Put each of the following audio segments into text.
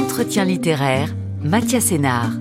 Entretien littéraire, Mathias Sénard.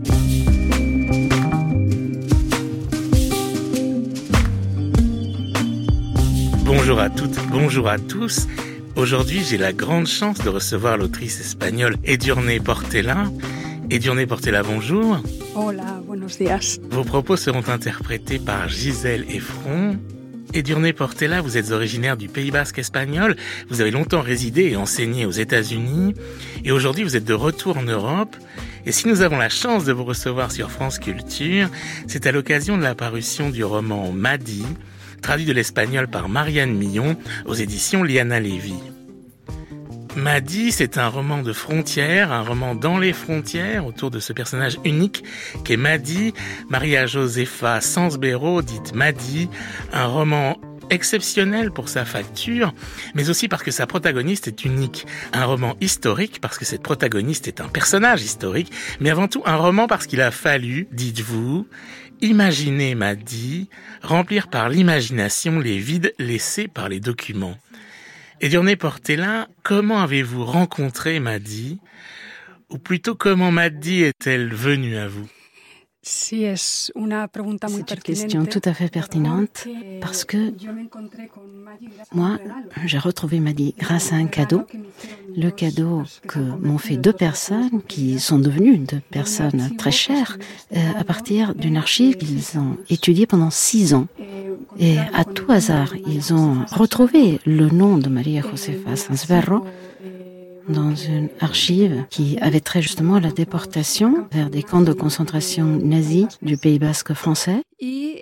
Bonjour à toutes, bonjour à tous. Aujourd'hui, j'ai la grande chance de recevoir l'autrice espagnole Edurne Portela. Edurne Portela, bonjour. Hola, buenos días. Vos propos seront interprétés par Gisèle Effron. Edurne Portela, vous êtes originaire du Pays Basque espagnol. Vous avez longtemps résidé et enseigné aux États-Unis. Et aujourd'hui, vous êtes de retour en Europe. Et si nous avons la chance de vous recevoir sur France Culture, c'est à l'occasion de la parution du roman Madi, traduit de l'espagnol par Marianne Millon aux éditions Liana Levy. Madi, c'est un roman de frontières, un roman dans les frontières autour de ce personnage unique qu'est Madi, Maria Josefa Sansbero, dite Madi, un roman exceptionnel pour sa facture, mais aussi parce que sa protagoniste est unique. Un roman historique parce que cette protagoniste est un personnage historique, mais avant tout un roman parce qu'il a fallu, dites-vous, imaginer Madi, remplir par l'imagination les vides laissés par les documents. Edurne Portela, comment avez-vous rencontré Madi? Ou plutôt, comment Madi est-elle venue à vous? C'est une question tout à fait pertinente parce que moi, j'ai retrouvé Madi grâce à un cadeau. Le cadeau que m'ont fait deux personnes qui sont devenues deux personnes très chères à partir d'une archive qu'ils ont étudiée pendant 6 ans. Et à tout hasard, ils ont retrouvé le nom de Maria Josefa Sansbero dans une archive qui avait trait justement à la déportation vers des camps de concentration nazis du Pays Basque français. Et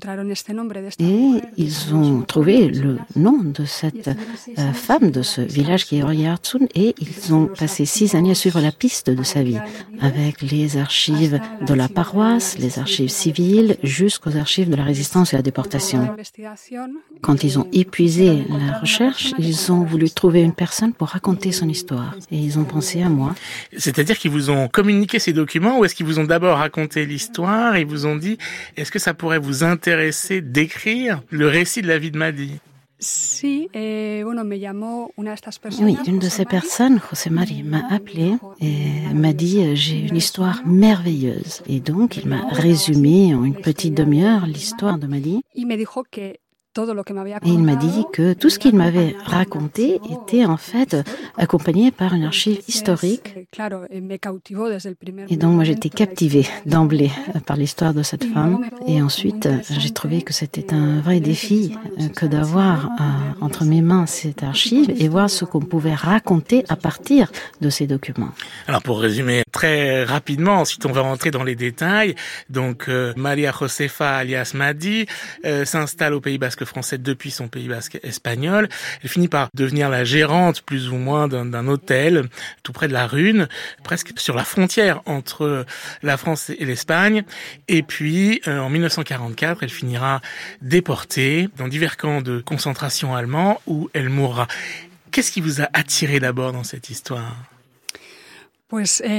ils ont trouvé le nom de cette femme de ce village qui est Oyarzun, et ils ont passé 6 années à suivre la piste de sa vie avec les archives de la paroisse, les archives civiles, jusqu'aux archives de la résistance et la déportation. Quand ils ont épuisé la recherche, ils ont voulu trouver une personne pour raconter son histoire. Et ils ont pensé à moi. C'est-à-dire qu'ils vous ont communiqué ces documents, ou est-ce qu'ils vous ont d'abord raconté l'histoire et vous ont dit, est-ce que ça pourrait vous intéresser d'écrire le récit de la vie de Madi? Oui, une de ces personnes, José Mari, m'a appelé et m'a dit « J'ai une histoire merveilleuse ». Et donc, il m'a résumé en une petite demi-heure l'histoire de Madi. Et il m'a dit que tout ce qu'il m'avait raconté était en fait accompagné par une archive historique. Et donc moi j'étais captivée d'emblée par l'histoire de cette femme. Et ensuite j'ai trouvé que c'était un vrai défi que d'avoir entre mes mains cette archive et voir ce qu'on pouvait raconter à partir de ces documents. Alors pour résumer très rapidement, ensuite on va rentrer dans les détails. Donc Maria Josefa alias Madi s'installe au Pays Basque français depuis son Pays Basque espagnol. Elle finit par devenir la gérante plus ou moins d'un hôtel tout près de la Rune, presque sur la frontière entre la France et l'Espagne. Et puis en 1944, elle finira déportée dans divers camps de concentration allemands où elle mourra. Qu'est-ce qui vous a attiré d'abord dans cette histoire ? Eh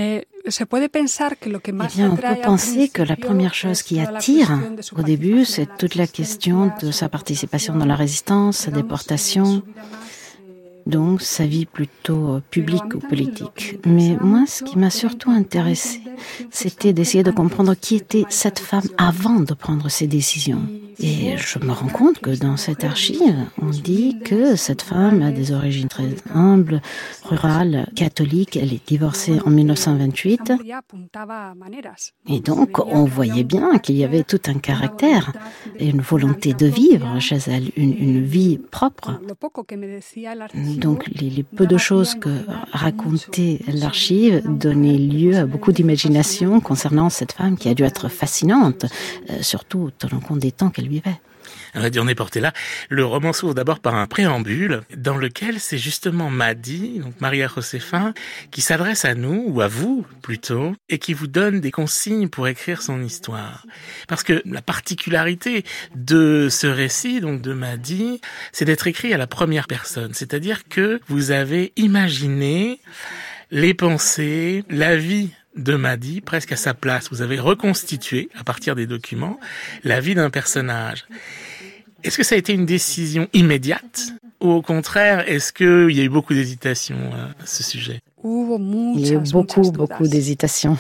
bien, on peut penser que la première chose qui attire au début, c'est toute la question de sa participation dans la résistance, sa déportation, donc sa vie plutôt publique ou politique. Mais moi, ce qui m'a surtout intéressée, c'était d'essayer de comprendre qui était cette femme avant de prendre ses décisions. Et je me rends compte que dans cette archive, on dit que cette femme a des origines très humbles, rurales, catholiques. Elle est divorcée en 1928. Et donc, on voyait bien qu'il y avait tout un caractère et une volonté de vivre chez elle, une vie propre. Donc, les peu de choses que racontait l'archive donnaient lieu à beaucoup d'imagination concernant cette femme qui a dû être fascinante, surtout tenant compte des temps qu'elle vivait. Edurne Portela, le roman s'ouvre d'abord par un préambule dans lequel c'est justement Madi, donc Maria Josefa, qui s'adresse à nous, ou à vous plutôt, et qui vous donne des consignes pour écrire son histoire. Parce que la particularité de ce récit, donc de Madi, c'est d'être écrit à la première personne. C'est-à-dire que vous avez imaginé les pensées, la vie de Madi presque à sa place. Vous avez reconstitué, à partir des documents, la vie d'un personnage. Est-ce que ça a été une décision immédiate ou au contraire, est-ce qu'il y a eu beaucoup d'hésitation à ce sujet ? Il y a eu beaucoup d'hésitations.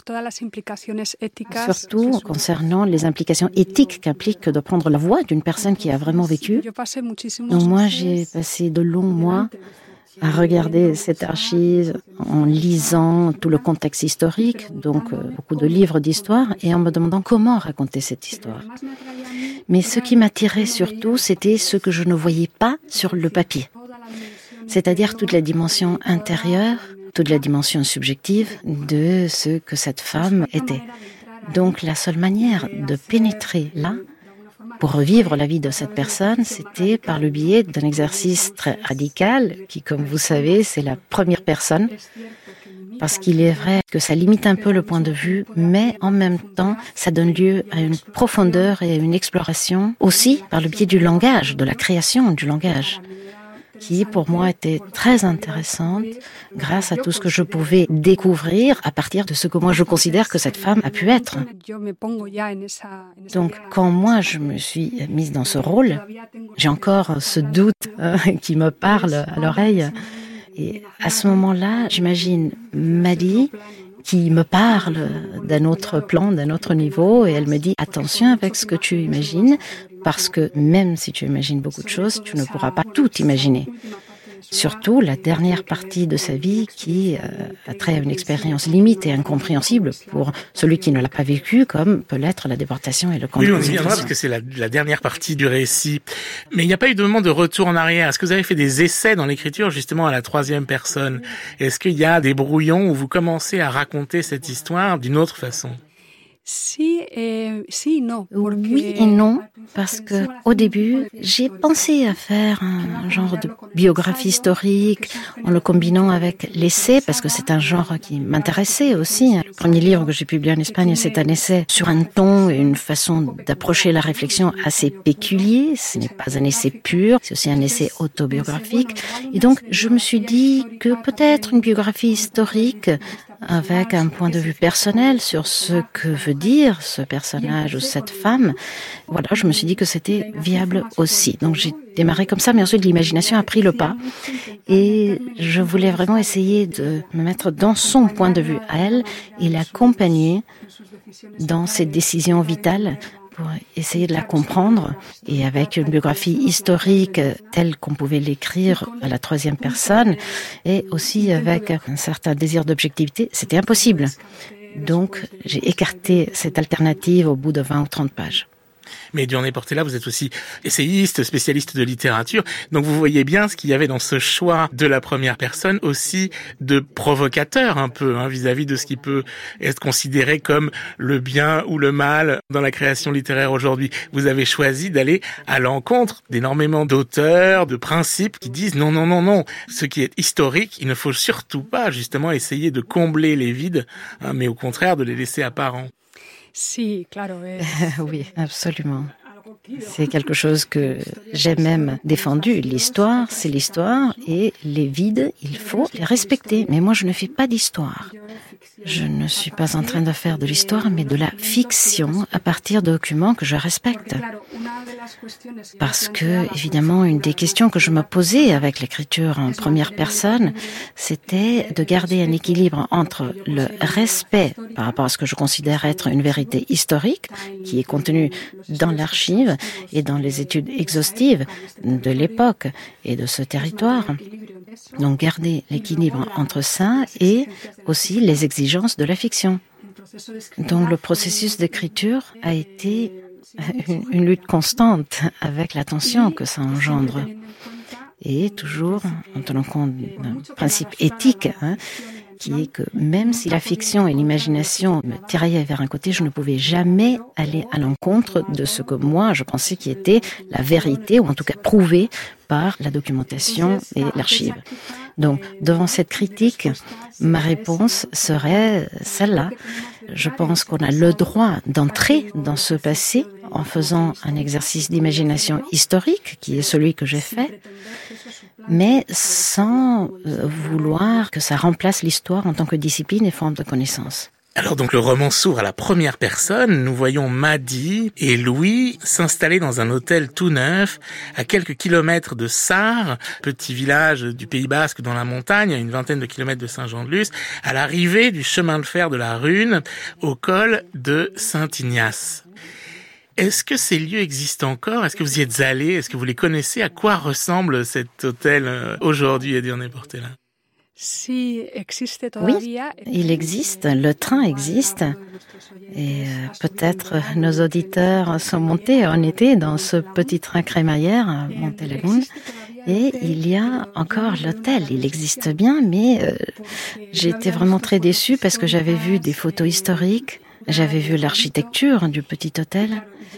Surtout concernant les implications éthiques qu'implique de prendre la voix d'une personne qui a vraiment vécu. Donc moi, j'ai passé de longs mois à regarder cette archive en lisant tout le contexte historique, donc beaucoup de livres d'histoire, et en me demandant comment raconter cette histoire. Mais ce qui m'attirait surtout, c'était ce que je ne voyais pas sur le papier. C'est-à-dire toute la dimension intérieure, toute la dimension subjective de ce que cette femme était. Donc la seule manière de pénétrer là, pour revivre la vie de cette personne, c'était par le biais d'un exercice très radical, qui, comme vous savez, c'est la première personne, parce qu'il est vrai que ça limite un peu le point de vue, mais en même temps, ça donne lieu à une profondeur et à une exploration, aussi par le biais du langage, de la création du langage, qui pour moi était très intéressante grâce à tout ce que je pouvais découvrir à partir de ce que moi je considère que cette femme a pu être. Donc quand moi je me suis mise dans ce rôle, j'ai encore ce doute qui me parle à l'oreille. Et à ce moment-là, j'imagine Maddy qui me parle d'un autre plan, d'un autre niveau, et elle me dit « Attention avec ce que tu imagines, parce que même si tu imagines beaucoup de choses, tu ne pourras pas tout imaginer. » Surtout la dernière partie de sa vie qui a trait à une expérience limite et incompréhensible pour celui qui ne l'a pas vécu, comme peut l'être la déportation et le camp de concentration. Oui, on y viendra parce que c'est la dernière partie du récit. Mais il n'y a pas eu de moment de retour en arrière. Est-ce que vous avez fait des essais dans l'écriture justement à la troisième personne? Est-ce qu'il y a des brouillons où vous commencez à raconter cette histoire d'une autre façon? Oui et non, parce que au début, j'ai pensé à faire un genre de biographie historique en le combinant avec l'essai, parce que c'est un genre qui m'intéressait aussi. Le premier livre que j'ai publié en Espagne, c'est un essai sur un ton et une façon d'approcher la réflexion assez péculier. Ce n'est pas un essai pur, c'est aussi un essai autobiographique. Et donc, je me suis dit que peut-être une biographie historique avec un point de vue personnel sur ce que veut dire ce personnage ou cette femme. Voilà, je me suis dit que c'était viable aussi. Donc j'ai démarré comme ça, mais ensuite l'imagination a pris le pas. Et je voulais vraiment essayer de me mettre dans son point de vue à elle et l'accompagner dans ses décisions vitales pour essayer de la comprendre. Et avec une biographie historique telle qu'on pouvait l'écrire à la troisième personne, et aussi avec un certain désir d'objectivité, c'était impossible. Donc, j'ai écarté cette alternative au bout de 20 ou 30 pages. Mais Diurné Portella, vous êtes aussi essayiste, spécialiste de littérature, donc vous voyez bien ce qu'il y avait dans ce choix de la première personne aussi de provocateur un peu vis-à-vis de ce qui peut être considéré comme le bien ou le mal dans la création littéraire aujourd'hui. Vous avez choisi d'aller à l'encontre d'énormément d'auteurs, de principes qui disent non, ce qui est historique, il ne faut surtout pas justement essayer de combler les vides, mais au contraire de les laisser apparents. Oui, absolument. C'est quelque chose que j'ai même défendu. L'histoire, c'est l'histoire et les vides, il faut les respecter. Mais moi, je ne fais pas d'histoire. Je ne suis pas en train de faire de l'histoire, mais de la fiction à partir de documents que je respecte. Parce que, évidemment, une des questions que je me posais avec l'écriture en première personne, c'était de garder un équilibre entre le respect par rapport à ce que je considère être une vérité historique, qui est contenue dans l'archive et dans les études exhaustives de l'époque et de ce territoire. Donc garder l'équilibre entre ça et aussi les exigences de la fiction. Donc le processus d'écriture a été une lutte constante avec la tension que ça engendre. Et toujours en tenant compte d'un principe éthique, qui est que même si la fiction et l'imagination me tiraillaient vers un côté, je ne pouvais jamais aller à l'encontre de ce que moi je pensais qui était la vérité, ou en tout cas prouvé par la documentation et l'archive. Donc, devant cette critique, ma réponse serait celle-là. Je pense qu'on a le droit d'entrer dans ce passé en faisant un exercice d'imagination historique, qui est celui que j'ai fait, mais sans vouloir que ça remplace l'histoire en tant que discipline et forme de connaissance. Alors donc le roman s'ouvre à la première personne. Nous voyons Madi et Louis s'installer dans un hôtel tout neuf à quelques kilomètres de Sarre, petit village du Pays Basque dans la montagne, à une vingtaine de kilomètres de Saint-Jean-de-Luz, à l'arrivée du chemin de fer de la Rune au col de Saint-Ignace. Est-ce que ces lieux existent encore? Est-ce que vous y êtes allés? Est-ce que vous les connaissez? À quoi ressemble cet hôtel aujourd'hui, Edurne Portela? Oui, il existe, le train existe et peut-être nos auditeurs sont montés en été dans ce petit train crémaillère à Montélégon et il y a encore l'hôtel, il existe bien mais j'ai été vraiment très déçue parce que j'avais vu des photos historiques, j'avais vu l'architecture du petit hôtel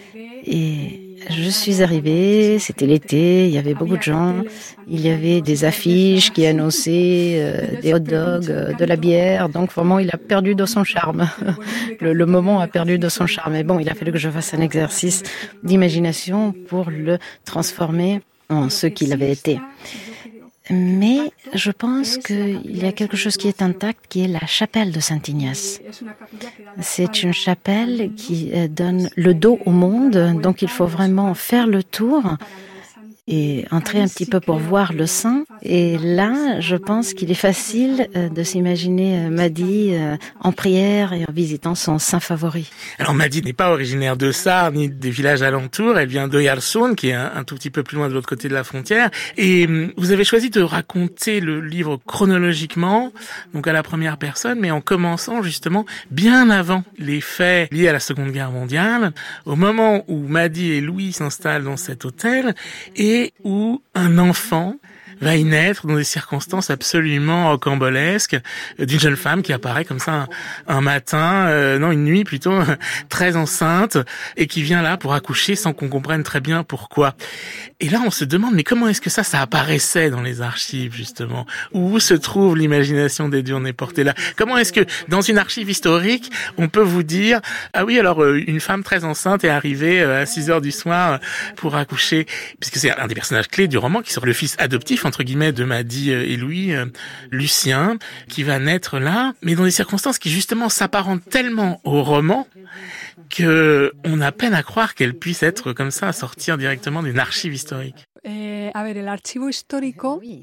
et je suis arrivée, c'était l'été, il y avait beaucoup de gens, il y avait des affiches qui annonçaient des hot dogs, de la bière, donc vraiment il a perdu de son charme. Le moment a perdu de son charme. Mais bon, il a fallu que je fasse un exercice d'imagination pour le transformer en ce qu'il avait été. Mais je pense qu'il y a quelque chose qui est intact, qui est la chapelle de Saint-Ignace. C'est une chapelle qui donne le dos au monde, donc il faut vraiment faire le tour et entrer un petit peu pour voir le saint. Et là, je pense qu'il est facile de s'imaginer Madi en prière et en visitant son saint favori. Alors Madi n'est pas originaire de Sarre ni des villages alentours, elle vient d'Oyarzun, qui est un tout petit peu plus loin de l'autre côté de la frontière. Et vous avez choisi de raconter le livre chronologiquement, donc à la première personne, mais en commençant justement bien avant les faits liés à la Seconde Guerre mondiale, au moment où Madi et Louis s'installent dans cet hôtel et où un enfant va y naître dans des circonstances absolument rocambolesques d'une jeune femme qui apparaît comme ça un matin, une nuit plutôt, très enceinte et qui vient là pour accoucher sans qu'on comprenne très bien pourquoi. Et là, on se demande, mais comment est-ce que ça apparaissait dans les archives, justement? Où se trouve l'imagination d'Edurne Portela? Comment est-ce que, dans une archive historique, on peut vous dire, ah oui, alors, une femme très enceinte est arrivée à 6h du soir pour accoucher, puisque c'est un des personnages clés du roman, qui sera le fils adoptif, entre guillemets, de Madi et Louis, Lucien, qui va naître là, mais dans des circonstances qui, justement, s'apparentent tellement au roman, que on a peine à croire qu'elle puisse être comme ça, à sortir directement d'une archive historique. L'archive historique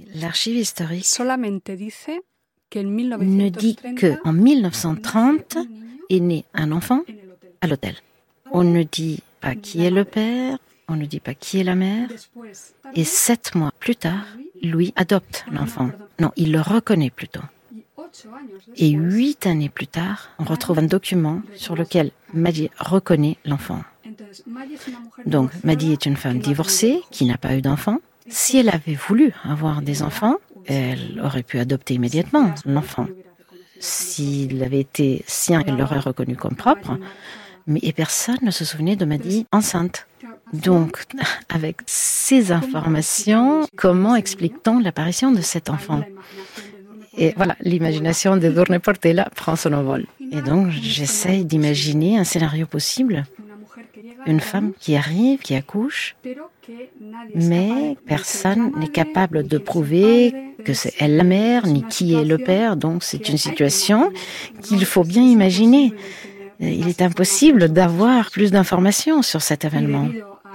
ne dit qu'en 1930 est né un enfant à l'hôtel. On ne dit pas qui est le père, on ne dit pas qui est la mère. Et 7 mois plus tard, Louis adopte l'enfant. Non, il le reconnaît plutôt. Et 8 années plus tard, on retrouve un document sur lequel Madi reconnaît l'enfant. Donc, Madi est une femme divorcée qui n'a pas eu d'enfant. Si elle avait voulu avoir des enfants, elle aurait pu adopter immédiatement l'enfant. S'il avait été sien, elle l'aurait reconnu comme propre. Mais personne ne se souvenait de Madi enceinte. Donc, avec ces informations, comment explique-t-on l'apparition de cet enfant ? Et voilà, l'imagination d'Edurne Portela prend son envol. Et donc, j'essaye d'imaginer un scénario possible. Une femme qui arrive, qui accouche, mais personne n'est capable de prouver que c'est elle la mère, ni qui est le père. Donc, c'est une situation qu'il faut bien imaginer. Il est impossible d'avoir plus d'informations sur cet événement.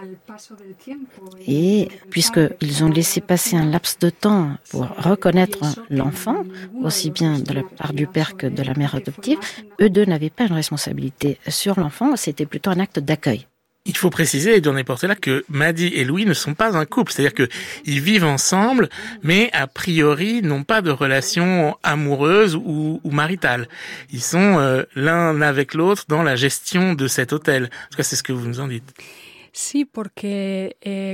Et puisqu'ils ont laissé passer un laps de temps pour reconnaître l'enfant, aussi bien de la part du père que de la mère adoptive, eux deux n'avaient pas une responsabilité sur l'enfant, c'était plutôt un acte d'accueil. Il faut préciser, Edurne Portela, que Madi et Louis ne sont pas un couple, c'est-à-dire que ils vivent ensemble, mais a priori n'ont pas de relation amoureuse ou maritale. Ils sont l'un avec l'autre dans la gestion de cet hôtel. En tout cas, c'est ce que vous nous en dites. Oui, parce que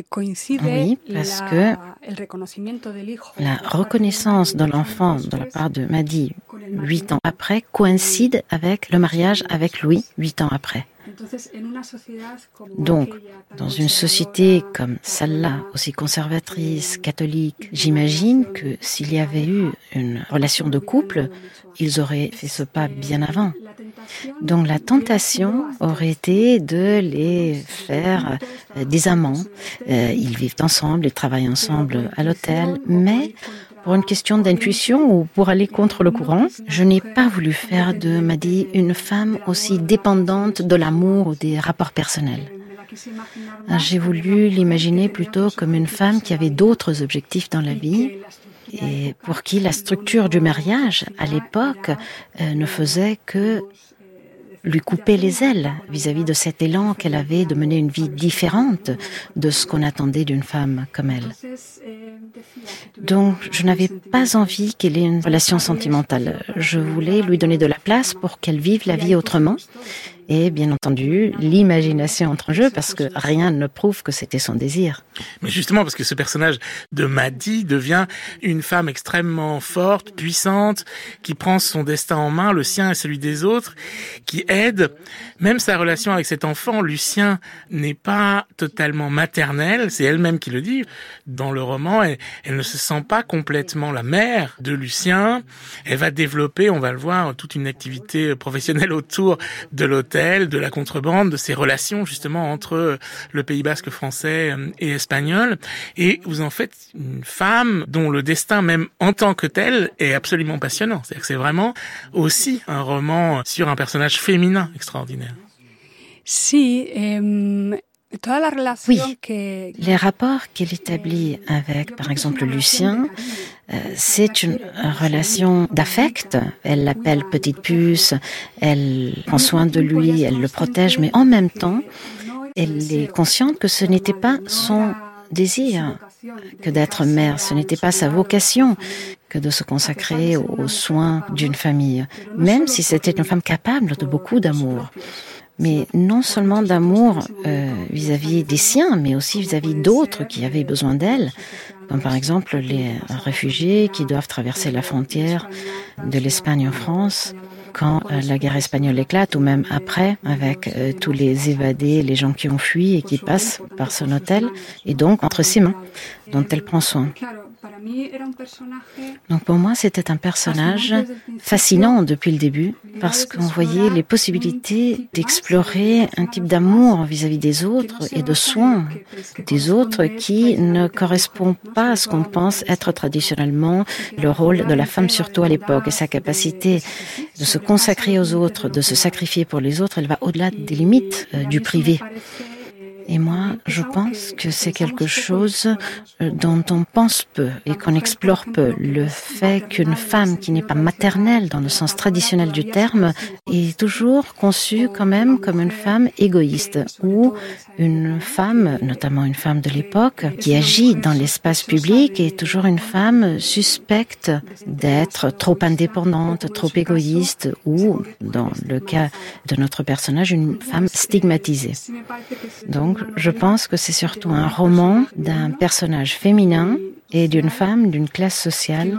la reconnaissance de l'enfant de la part de Madi 8 ans après coïncide avec le mariage avec Louis 8 ans après. Donc, dans une société comme celle-là, aussi conservatrice, catholique, j'imagine que s'il y avait eu une relation de couple, ils auraient fait ce pas bien avant. Donc la tentation aurait été de les faire des amants. Ils vivent ensemble, ils travaillent ensemble à l'hôtel, mais pour une question d'intuition ou pour aller contre le courant, je n'ai pas voulu faire de Madi une femme aussi dépendante de l'amour ou des rapports personnels. J'ai voulu l'imaginer plutôt comme une femme qui avait d'autres objectifs dans la vie et pour qui la structure du mariage, à l'époque, ne faisait que lui couper les ailes vis-à-vis de cet élan qu'elle avait de mener une vie différente de ce qu'on attendait d'une femme comme elle. Donc, je n'avais pas envie qu'elle ait une relation sentimentale. Je voulais lui donner de la place pour qu'elle vive la vie autrement. Et bien entendu, l'imagination entre en jeu parce que rien ne prouve que c'était son désir. Mais justement, parce que ce personnage de Madi devient une femme extrêmement forte, puissante, qui prend son destin en main, le sien et celui des autres, qui aide. Même sa relation avec cet enfant, Lucien, n'est pas totalement maternelle, c'est elle-même qui le dit. Dans le roman, elle ne se sent pas complètement la mère de Lucien. Elle va développer, on va le voir, toute une activité professionnelle autour de l'hôtel, de la contrebande, de ces relations justement entre le Pays basque français et espagnol. Et vous en faites une femme dont le destin même en tant que tel est absolument passionnant. C'est-à-dire que c'est vraiment aussi un roman sur un personnage féminin extraordinaire. Sí, Oui, les rapports qu'elle établit avec, par exemple, Lucien, c'est une relation d'affect. Elle l'appelle petite puce, elle prend soin de lui, elle le protège, mais en même temps, elle est consciente que ce n'était pas son désir que d'être mère, ce n'était pas sa vocation que de se consacrer aux soins d'une famille, même si c'était une femme capable de beaucoup d'amour. Mais non seulement d'amour vis-à-vis des siens, mais aussi vis-à-vis d'autres qui avaient besoin d'elle, comme par exemple les réfugiés qui doivent traverser la frontière de l'Espagne en France quand la guerre espagnole éclate, ou même après, avec tous les évadés, les gens qui ont fui et qui passent par son hôtel, et donc entre ses mains, dont elle prend soin. Donc pour moi, c'était un personnage fascinant depuis le début, parce qu'on voyait les possibilités d'explorer un type d'amour vis-à-vis des autres et de soins des autres qui ne correspond pas à ce qu'on pense être traditionnellement le rôle de la femme, surtout à l'époque. Et sa capacité de se consacrer aux autres, de se sacrifier pour les autres, elle va au-delà des limites du privé. Et moi, je pense que c'est quelque chose dont on pense peu et qu'on explore peu. Le fait qu'une femme qui n'est pas maternelle dans le sens traditionnel du terme est toujours conçue quand même comme une femme égoïste ou une femme, notamment une femme de l'époque, qui agit dans l'espace public est toujours une femme suspecte d'être trop indépendante, trop égoïste ou, dans le cas de notre personnage, une femme stigmatisée. Donc, je pense que c'est surtout un roman d'un personnage féminin et d'une femme d'une classe sociale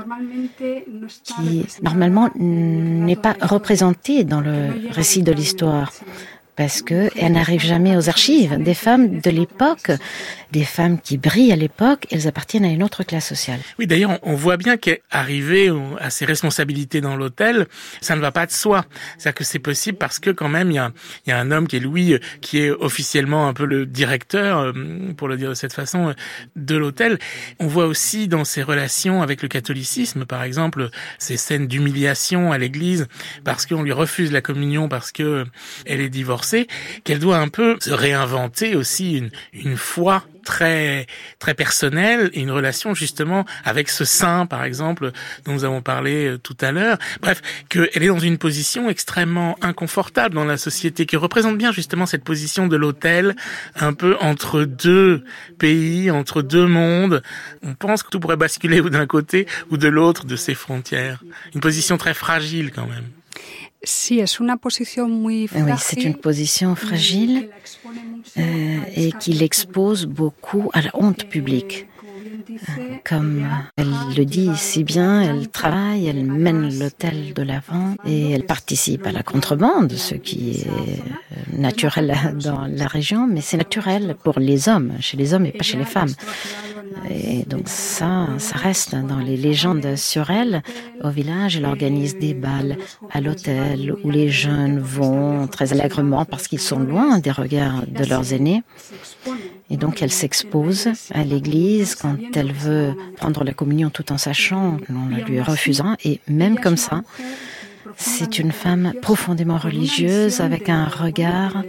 qui, normalement, n'est pas représentée dans le récit de l'histoire. Parce qu'elle n'arrive jamais aux archives. Des femmes de l'époque, des femmes qui brillent à l'époque, elles appartiennent à une autre classe sociale. Oui, d'ailleurs, on voit bien qu'arriver à ses responsabilités dans l'hôtel, ça ne va pas de soi. C'est-à-dire que c'est possible parce que quand même, il y a un homme qui est Louis, qui est officiellement un peu le directeur, pour le dire de cette façon, de l'hôtel. On voit aussi dans ses relations avec le catholicisme, par exemple, ces scènes d'humiliation à l'église, parce qu'on lui refuse la communion, parce que elle est divorcée, qu'elle doit un peu se réinventer aussi une foi très très personnelle et une relation justement avec ce saint, par exemple, dont nous avons parlé tout à l'heure. Bref, qu'elle est dans une position extrêmement inconfortable dans la société, qui représente bien justement cette position de l'hôtel, un peu entre deux pays, entre deux mondes. On pense que tout pourrait basculer ou d'un côté ou de l'autre de ces frontières. Une position très fragile quand même. Sí, es una posición muy frágil. Oui, c'est une position fragile et qui l'expose beaucoup à la honte publique. Comme elle le dit si bien, elle travaille, elle mène l'hôtel de l'avant et elle participe à la contrebande, ce qui est naturel dans la région, mais c'est naturel pour les hommes, chez les hommes et pas chez les femmes. Et donc ça reste dans les légendes sur elle. Au village, elle organise des bals à l'hôtel où les jeunes vont très allègrement parce qu'ils sont loin des regards de leurs aînés. Et donc elle s'expose à l'église quand elle veut prendre la communion tout en sachant qu'on la lui refusera. Et même comme ça, c'est une femme profondément religieuse avec un regard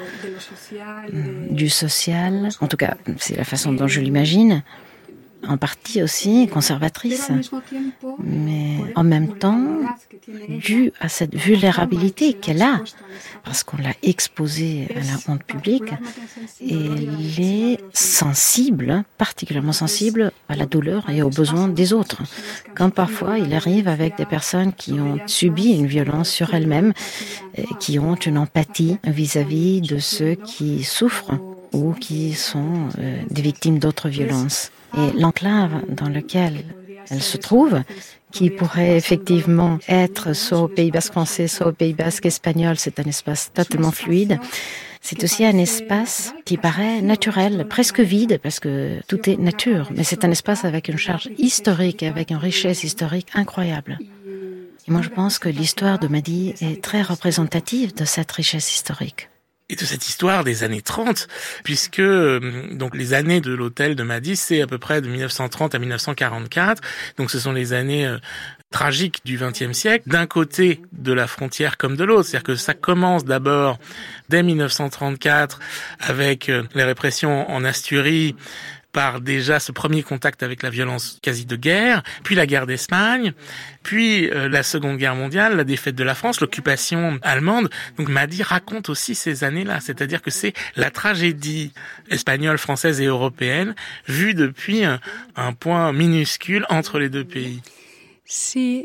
du social. En tout cas, c'est la façon dont je l'imagine. En partie aussi conservatrice, mais en même temps, dû à cette vulnérabilité qu'elle a, parce qu'on l'a exposée à la honte publique, elle est sensible, particulièrement sensible à la douleur et aux besoins des autres. Quand parfois il arrive avec des personnes qui ont subi une violence sur elles-mêmes, qui ont une empathie vis-à-vis de ceux qui souffrent ou qui sont des victimes d'autres violences. Et l'enclave dans laquelle elle se trouve, qui pourrait effectivement être soit au Pays Basque français, soit au Pays Basque espagnol, c'est un espace totalement fluide. C'est aussi un espace qui paraît naturel, presque vide, parce que tout est nature. Mais c'est un espace avec une charge historique, avec une richesse historique incroyable. Et moi, je pense que l'histoire de Madi est très représentative de cette richesse historique. Et de cette histoire des années 30, puisque donc les années de l'hôtel de Madi, c'est à peu près de 1930 à 1944. Donc ce sont les années tragiques du XXe siècle, d'un côté de la frontière comme de l'autre. C'est-à-dire que ça commence d'abord dès 1934 avec les répressions en Asturie, par déjà ce premier contact avec la violence quasi de guerre, puis la guerre d'Espagne, puis la Seconde Guerre mondiale, la défaite de la France, l'occupation allemande. Donc Madi raconte aussi ces années-là, c'est-à-dire que c'est la tragédie espagnole, française et européenne vue depuis un point minuscule entre les deux pays. Sí,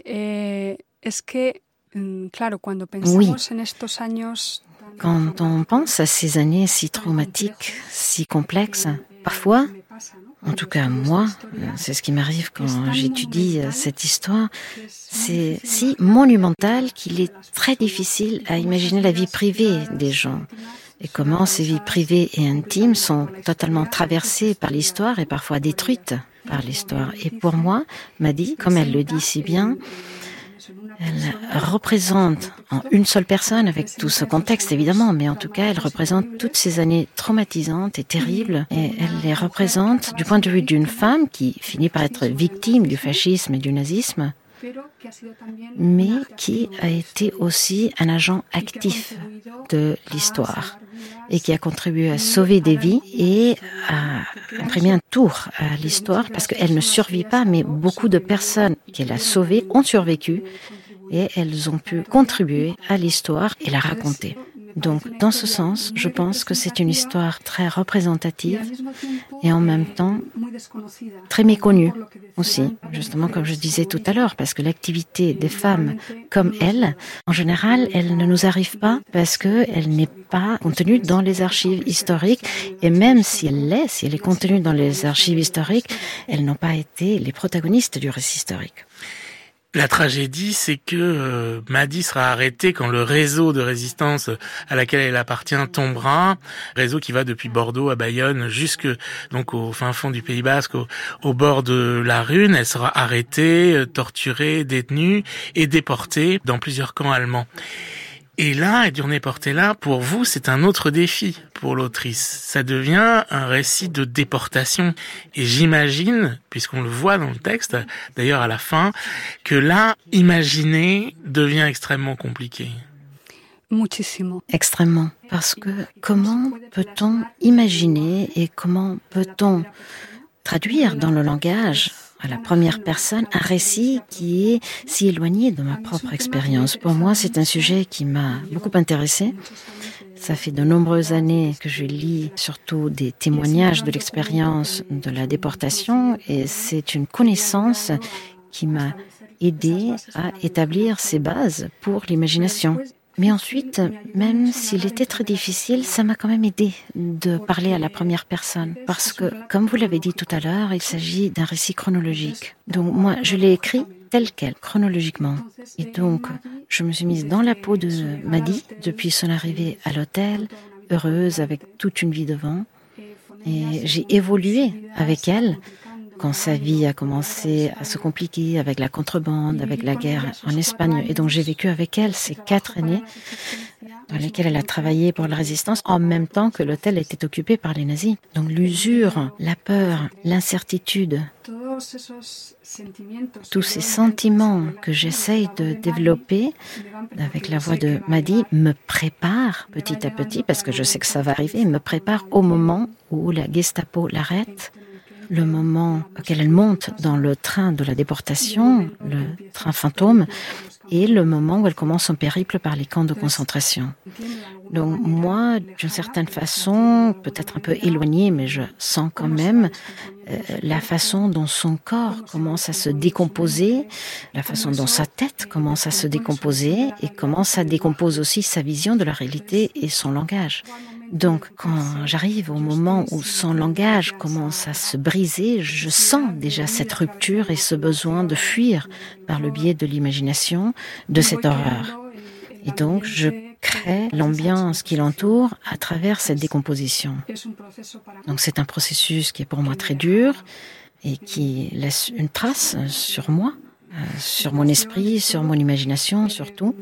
es que, claro, cuando Oui. pensamos en estos años... Quand on pense à ces années si traumatiques, si complexes, parfois, en tout cas moi, c'est ce qui m'arrive quand j'étudie cette histoire, c'est si monumental qu'il est très difficile à imaginer la vie privée des gens et comment ces vies privées et intimes sont totalement traversées par l'histoire et parfois détruites par l'histoire. Et pour moi, Madi, comme elle le dit si bien, elle représente en une seule personne, avec tout ce contexte évidemment, mais en tout cas elle représente toutes ces années traumatisantes et terribles, et elle les représente du point de vue d'une femme qui finit par être victime du fascisme et du nazisme, mais qui a été aussi un agent actif de l'histoire et qui a contribué à sauver des vies et à imprimer un tour à l'histoire, parce qu'elle ne survit pas, mais beaucoup de personnes qu'elle a sauvées ont survécu et elles ont pu contribuer à l'histoire et la raconter. Donc, dans ce sens, je pense que c'est une histoire très représentative et en même temps très méconnue aussi, justement comme je disais tout à l'heure, parce que l'activité des femmes comme elle, en général, elle ne nous arrive pas parce qu'elle n'est pas contenue dans les archives historiques, et même si elle est contenue dans les archives historiques, elles n'ont pas été les protagonistes du récit historique. La tragédie, c'est que Madi sera arrêtée quand le réseau de résistance à laquelle elle appartient tombera. Réseau qui va depuis Bordeaux à Bayonne jusque donc au fin fond du Pays Basque, au bord de la Rhune. Elle sera arrêtée, torturée, détenue et déportée dans plusieurs camps allemands. Et là, Edurne Portela, pour vous, c'est un autre défi pour l'autrice. Ça devient un récit de déportation. Et j'imagine, puisqu'on le voit dans le texte, d'ailleurs à la fin, que là, imaginer devient extrêmement compliqué. Muchísimo. Extrêmement. Parce que comment peut-on imaginer et comment peut-on traduire dans le langage à la première personne un récit qui est si éloigné de ma propre expérience. Pour moi, c'est un sujet qui m'a beaucoup intéressée. Ça fait de nombreuses années que je lis surtout des témoignages de l'expérience de la déportation, et c'est une connaissance qui m'a aidée à établir ces bases pour l'imagination. Mais ensuite, même s'il était très difficile, ça m'a quand même aidé de parler à la première personne. Parce que, comme vous l'avez dit tout à l'heure, il s'agit d'un récit chronologique. Donc moi, je l'ai écrit tel quel, chronologiquement. Et donc, je me suis mise dans la peau de Madi depuis son arrivée à l'hôtel, heureuse avec toute une vie devant. Et j'ai évolué avec elle quand sa vie a commencé à se compliquer avec la contrebande, avec la guerre en Espagne. Et donc j'ai vécu avec elle ces 4 années dans lesquelles elle a travaillé pour la résistance en même temps que l'hôtel était occupé par les nazis. Donc l'usure, la peur, l'incertitude, tous ces sentiments que j'essaye de développer avec la voix de Madi me préparent petit à petit, parce que je sais que ça va arriver, me préparent au moment où la Gestapo l'arrête, le moment auquel elle monte dans le train de la déportation, le train fantôme, et le moment où elle commence son périple par les camps de concentration. Donc moi, d'une certaine façon, peut-être un peu éloignée, mais je sens quand même la façon dont son corps commence à se décomposer, la façon dont sa tête commence à se décomposer, et comment ça décompose aussi sa vision de la réalité et son langage. Donc, quand j'arrive au moment où son langage commence à se briser, je sens déjà cette rupture et ce besoin de fuir par le biais de l'imagination de cette horreur. Et donc, je crée l'ambiance qui l'entoure à travers cette décomposition. Donc, c'est un processus qui est pour moi très dur et qui laisse une trace sur moi, sur mon esprit, sur mon imagination surtout.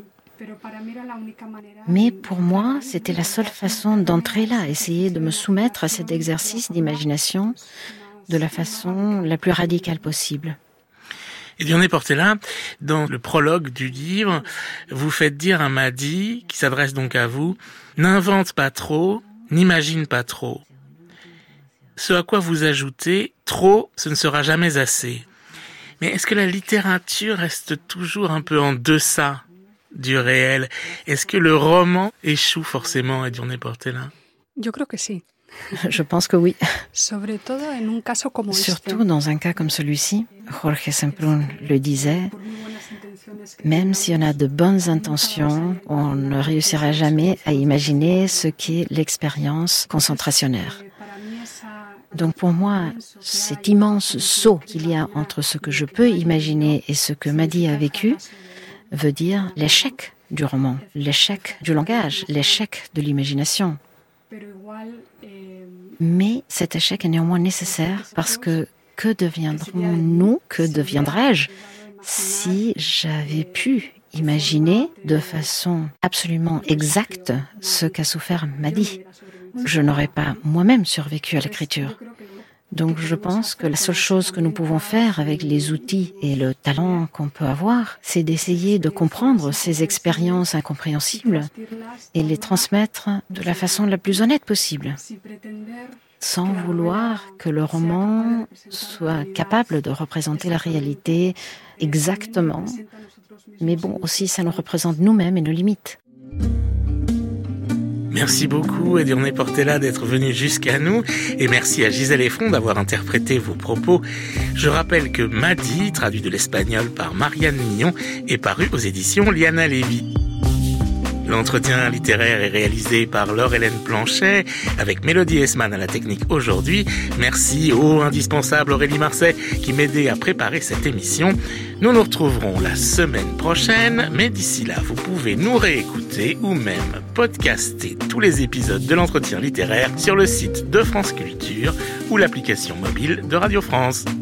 Mais pour moi, c'était la seule façon d'entrer là, essayer de me soumettre à cet exercice d'imagination de la façon la plus radicale possible. Et Dione Portela, dans le prologue du livre, vous faites dire à Madi, qui s'adresse donc à vous, « N'invente pas trop, n'imagine pas trop ». Ce à quoi vous ajoutez, « Trop, ce ne sera jamais assez ». Mais est-ce que la littérature reste toujours un peu en deçà du réel? Est-ce que le roman échoue forcément à Dione Portela? Yo creo que sí. Je pense que oui. Surtout dans un cas comme celui-ci, Jorge Semprún le disait, même si on a de bonnes intentions, on ne réussira jamais à imaginer ce qu'est l'expérience concentrationnaire. Donc pour moi, cet immense saut qu'il y a entre ce que je peux imaginer et ce que Madi a vécu veut dire l'échec du roman, l'échec du langage, l'échec de l'imagination. Mais cet échec est néanmoins nécessaire parce que deviendrons-nous, que deviendrais-je si j'avais pu imaginer de façon absolument exacte ce qu'a souffert Madi? Je n'aurais pas moi-même survécu à l'écriture. Donc je pense que la seule chose que nous pouvons faire avec les outils et le talent qu'on peut avoir, c'est d'essayer de comprendre ces expériences incompréhensibles et les transmettre de la façon la plus honnête possible, sans vouloir que le roman soit capable de représenter la réalité exactement. Mais bon, aussi ça nous représente nous-mêmes et nos limites. Merci beaucoup, Dione Portela, d'être venu jusqu'à nous. Et merci à Gisèle Effron d'avoir interprété vos propos. Je rappelle que Madi, traduit de l'espagnol par Marianne Mignon, est paru aux éditions Liana Lévy. L'entretien littéraire est réalisé par Laure-Hélène Planchet, avec Mélodie Esman à la technique aujourd'hui. Merci au indispensable Aurélie Marseille qui m'aidait à préparer cette émission. Nous nous retrouverons la semaine prochaine, mais d'ici là, vous pouvez nous réécouter ou même podcaster tous les épisodes de l'entretien littéraire sur le site de France Culture ou l'application mobile de Radio France.